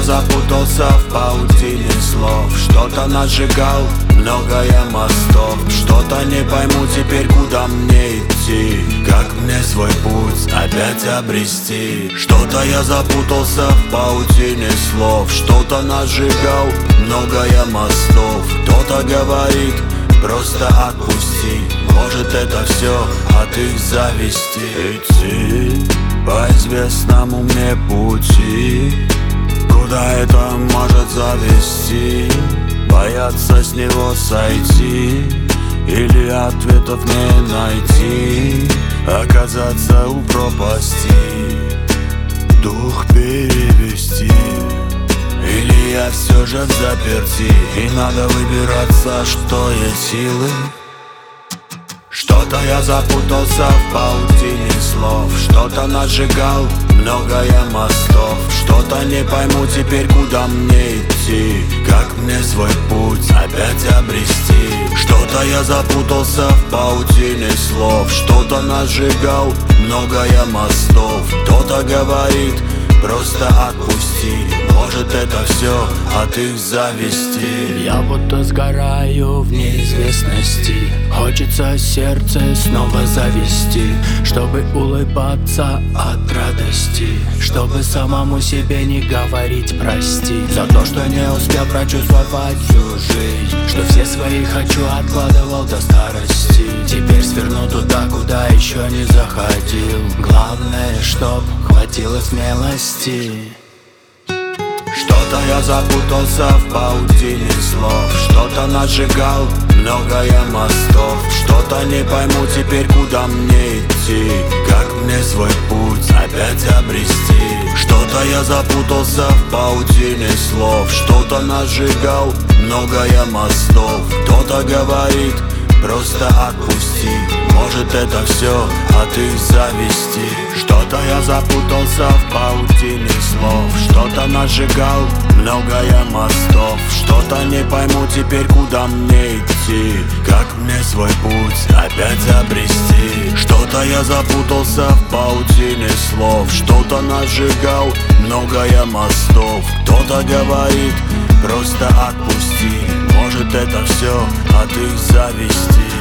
я запутался в паутине слов. Что-то наджигал, многое мостов. Что-то не пойму теперь, куда мне идти. Как мне свой путь опять обрести? Что-то я запутался в паутине слов. Что-то наджигал, многое мостов. Кто-то говорит, просто отпусти. Может это все от их зависти. Идти по известному мне пути, куда это может завести? Бояться с него сойти или ответов не найти? Оказаться у пропасти, дух перевести. Или я все же в заперти, и надо выбираться, что есть силы. Что-то я запутался в паутине слов. Что-то наджигал, многое мостов. Что-то не пойму теперь, куда мне идти. Как мне свой путь опять обрести? Что-то я запутался в паутине слов. Что-то наджигал, многое мостов. Кто-то говорит, просто отпусти. Может это все от их зависти. Я будто сгораю в неизвестности. Хочется сердце снова завести, чтобы улыбаться от радости, чтобы самому себе не говорить прости за то, что не успел прочувствовать всю жизнь, что все свои хочу откладывал до старости. Теперь сверну туда, куда еще не заходил. Главное, чтоб хватило смелости. Что-то я запутался в паутине слов. Что-то наджигал, многое мостов. Что-то не пойму теперь, куда мне идти. Как мне свой путь опять обрести? Что-то я запутался в паутине слов. Что-то наджигал, многое мостов. Кто-то говорит, просто отпусти. Может это все от их зависти. Что-то я запутался в паутине слов. Что-то наджигал, многое мостов. Что-то не пойму теперь, куда мне идти. Как мне свой путь опять обрести? Что-то я запутался в паутине слов. Что-то наджигал, многое мостов. Кто-то говорит, просто отпусти. Может это все от их зависти.